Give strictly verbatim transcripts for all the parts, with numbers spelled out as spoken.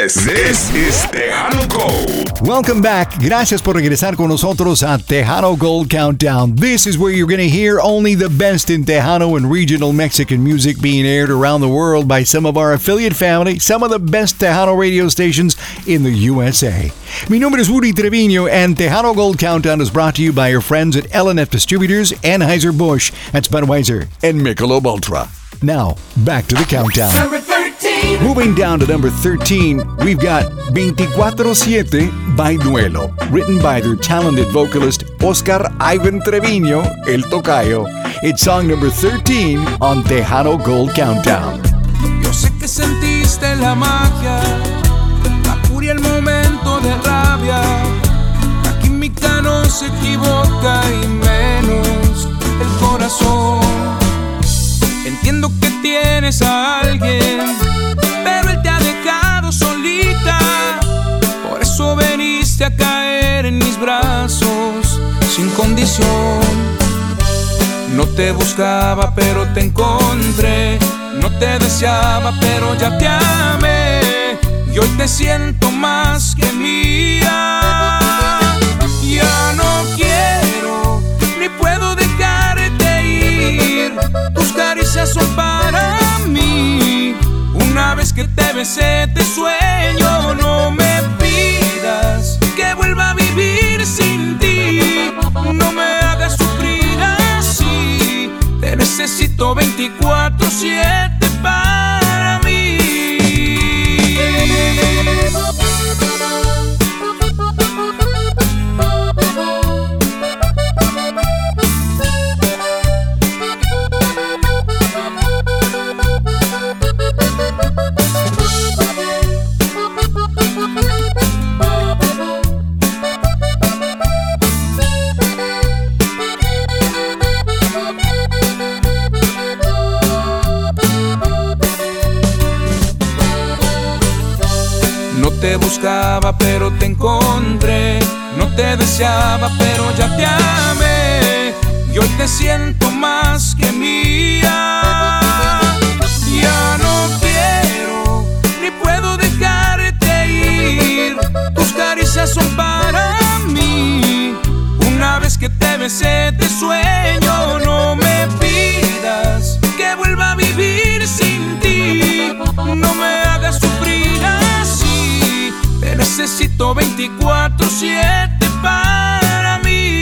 This, this is Tejano Gold. Welcome back. Gracias por regresar con nosotros a Tejano Gold Countdown. This is where you're going to hear only the best in Tejano and regional Mexican music being aired around the world by some of our affiliate family, some of the best Tejano radio stations in the U S A. Mi nombre es Woody Trevino, and Tejano Gold Countdown is brought to you by your friends at L N F Distributors, Anheuser-Busch, that's Budweiser, and Michelob Ultra. Now, back to the countdown. Number thirteen. Moving down to number thirteen, we've got twenty-four siete by Duelo, written by their talented vocalist Oscar Ivan Trevino, El Tocayo. It's song number thirteen on Tejano Gold Countdown. Yo sé que sentiste la magia, la furia, el momento de rabia. La química no se equivoca y menos el corazón. Entiendo que tienes a alguien, pero él te ha dejado solita. Por eso veniste a caer en mis brazos sin condición. No te buscaba, pero te encontré. No te deseaba, pero ya te amé. Y hoy te siento más que mía. Ya no quiero, ni puedo dejarte ir. Tus caricias son para mí. Una vez que te besé, te sueño. No me pidas que vuelva a vivir sin ti. No me hagas sufrir así. Te necesito veinticuatro siete para mí. No te buscaba, pero te encontré. No te deseaba, pero ya te amé. Y hoy te siento más que mía. Ya no quiero, ni puedo dejarte ir. Tus caricias son para mí. Una vez que te besé, te sueño. No me pidas que vuelva a vivir sin ti. No me hagas sufrir así. Te necesito veinticuatro siete para mí.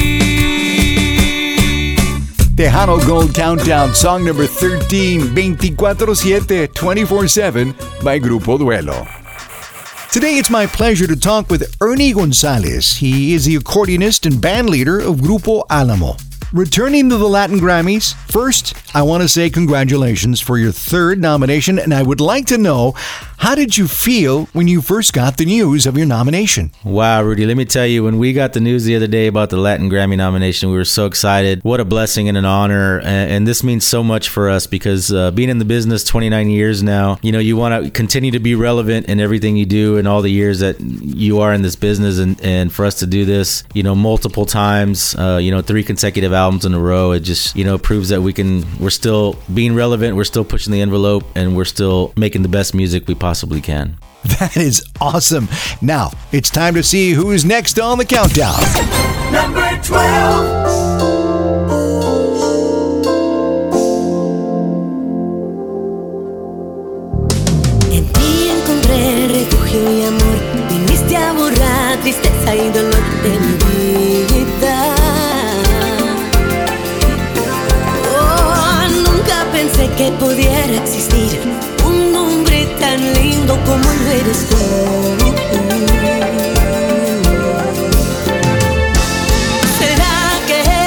Tejano Gold Countdown, song number thirteen, twenty-four siete, twenty-four seven by Grupo Duelo. Today, it's my pleasure to talk with Ernie Gonzalez. He is the accordionist and band leader of Grupo Alamo. Returning to the Latin Grammys, first, I want to say congratulations for your third nomination, and I would like to know, how did you feel when you first got the news of your nomination? Wow, Rudy, let me tell you, when we got the news the other day about the Latin Grammy nomination, we were so excited. What a blessing and an honor, and, and this means so much for us because uh, being in the business twenty-nine years now, you know, you want to continue to be relevant in everything you do and all the years that you are in this business, and, and for us to do this, you know, multiple times, uh, you know, three consecutive albums in a row, it just, you know, proves that we can, we're still being relevant, we're still pushing the envelope, and we're still making the best music we possibly can. That is awesome. Now, it's time to see who's next on the countdown. Number twelve. En ti encontré refugio y amor. Viniste a borrar tristeza y dolor de mi vida. Oh, nunca pensé que pudiera existir un hombre tan lindo como lo eres tú. ¿Será que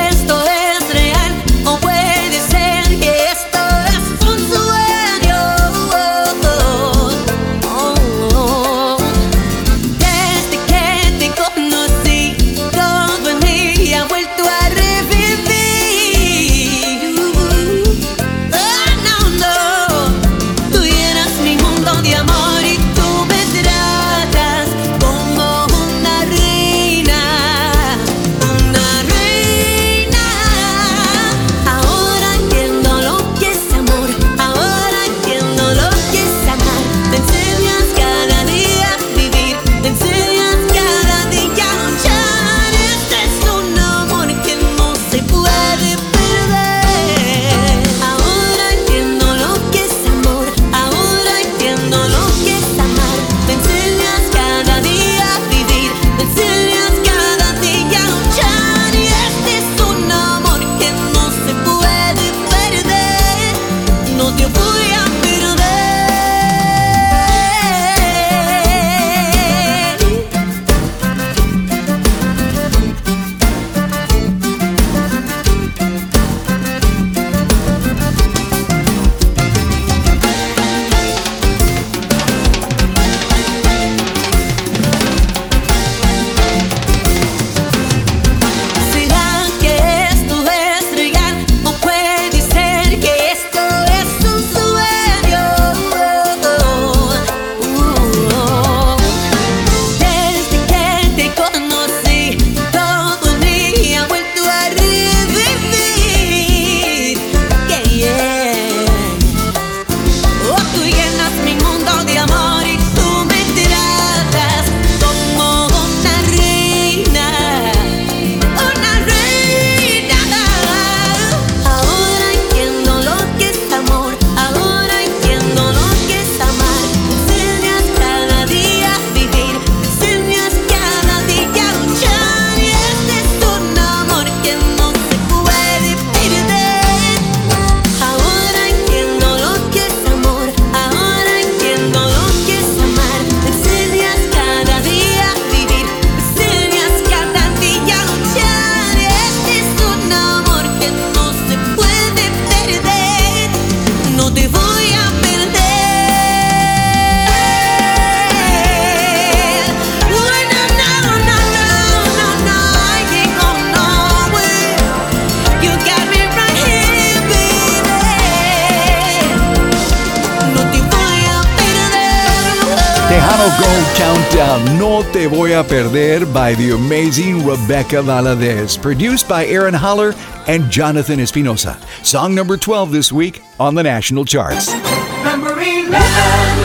Tejano Gold Countdown, No Te Voy a Perder by the amazing Rebecca Valadez. Produced by Aaron Holler and Jonathan Espinosa. Song number twelve this week on the national charts. Number eleven.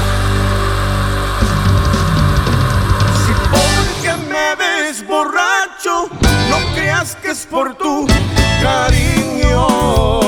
Si porque me ves borracho, no creas que es por tu cariño.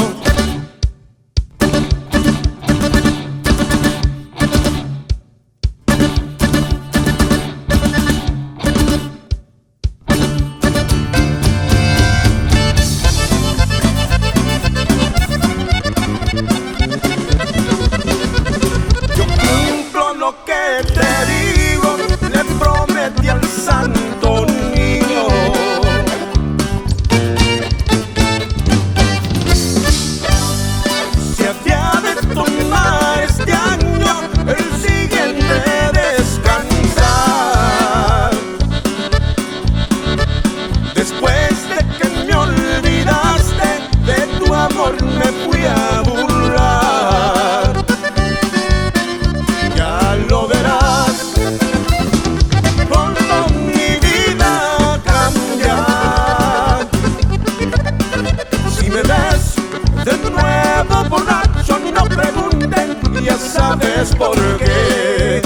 ¿Sabes por qué?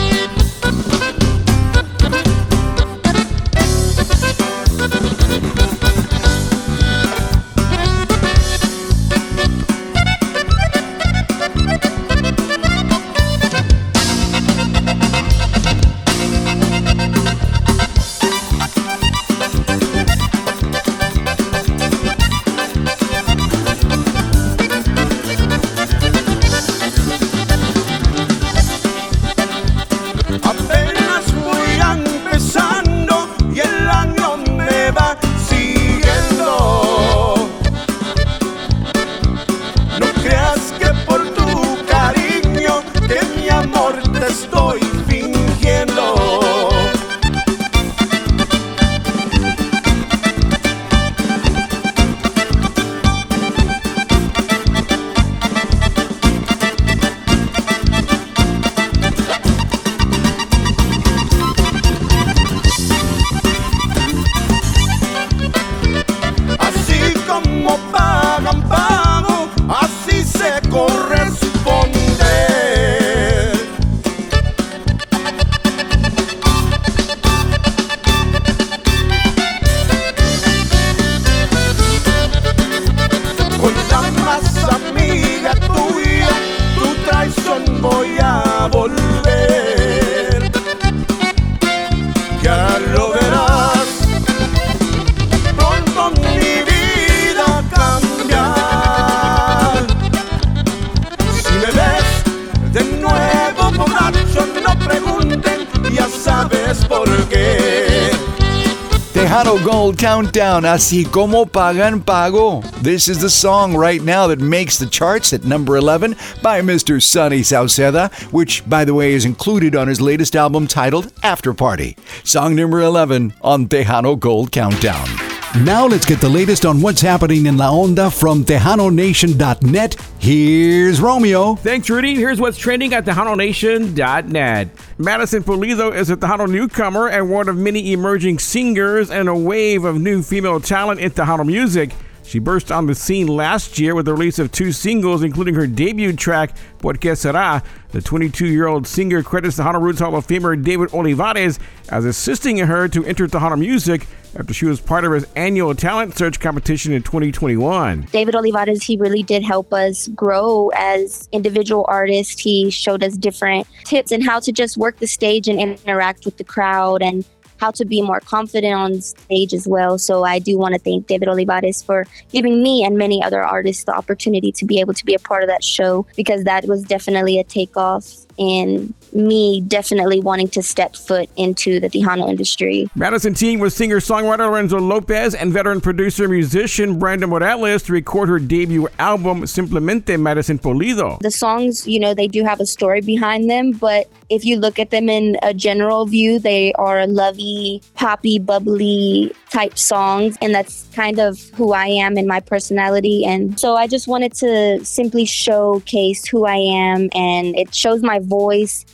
Tejano Gold Countdown, Así Como Pagan Pago. This is the song right now that makes the charts at number eleven by Mister Sonny Sauceda, which, by the way, is included on his latest album titled After Party. Song number eleven on Tejano Gold Countdown. Now let's get the latest on what's happening in La Onda from Tejano Nation dot net. Here's Romeo. Thanks, Rudy. Here's what's trending at Tejano Nation dot net. Madison Pulido is a Tejano newcomer and one of many emerging singers and a wave of new female talent in Tejano music. She burst on the scene last year with the release of two singles, including her debut track, Por Qué Será. The twenty-two-year-old singer credits Tejano Roots Hall of Famer David Olivares as assisting her to enter Tejano music after she was part of his annual talent search competition in twenty twenty-one. David Olivares, he really did help us grow as individual artists. He showed us different tips on how to just work the stage and interact with the crowd and how to be more confident on stage as well. So I do want to thank David Olivares for giving me and many other artists the opportunity to be able to be a part of that show, because that was definitely a takeoff and me definitely wanting to step foot into the Tejano industry. Madison teamed with singer-songwriter Lorenzo Lopez and veteran producer-musician Brandon Morales to record her debut album, Simplemente Madison Pulido. The songs, you know, they do have a story behind them, but if you look at them in a general view, they are lovey, poppy, bubbly type songs, and that's kind of who I am and my personality. And so I just wanted to simply showcase who I am, and it shows my voice.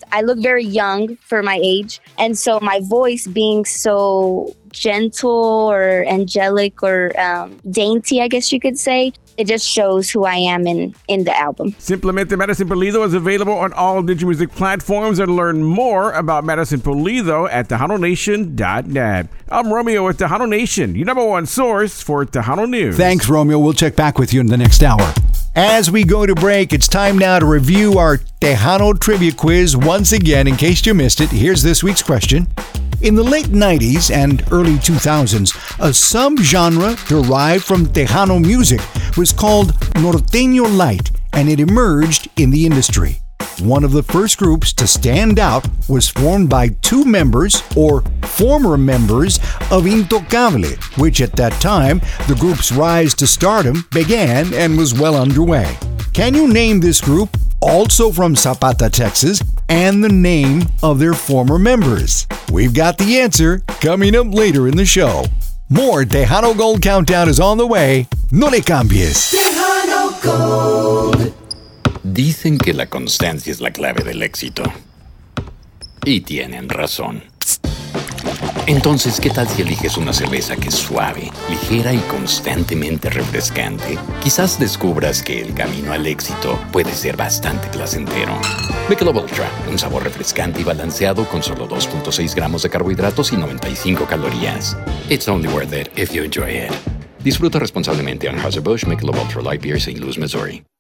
I look very young for my age. And so my voice being so gentle or angelic or um, dainty, I guess you could say, it just shows who I am in, in the album. Simplemente Madison Pulido is available on all DigiMusic platforms, and learn more about Madison Pulido at Tejano Nation dot net. I'm Romeo with Tejano Nation, your number one source for Tejano News. Thanks, Romeo. We'll check back with you in the next hour. As we go to break, it's time now to review our Tejano Trivia Quiz once again. In case you missed it, here's this week's question. In the late nineties and early two thousands, a subgenre derived from Tejano music was called Norteño Light, and it emerged in the industry. One of the first groups to stand out was formed by two members, or former members, of Intocable, which at that time, the group's rise to stardom began and was well underway. Can you name this group, also from Zapata, Texas, and the name of their former members? We've got the answer coming up later in the show. More Tejano Gold Countdown is on the way. No le cambies. Tejano Gold. Dicen que la constancia es la clave del éxito. Y tienen razón. Entonces, ¿qué tal si eliges una cerveza que es suave, ligera y constantemente refrescante? Quizás descubras que el camino al éxito puede ser bastante placentero. Michelob Ultra, un sabor refrescante y balanceado con solo dos punto seis gramos de carbohidratos y noventa y cinco calorías. It's only worth it if you enjoy it. Disfruta responsablemente. Anheuser-Busch Michelob Ultra Light Beer, Saint Louis, Missouri.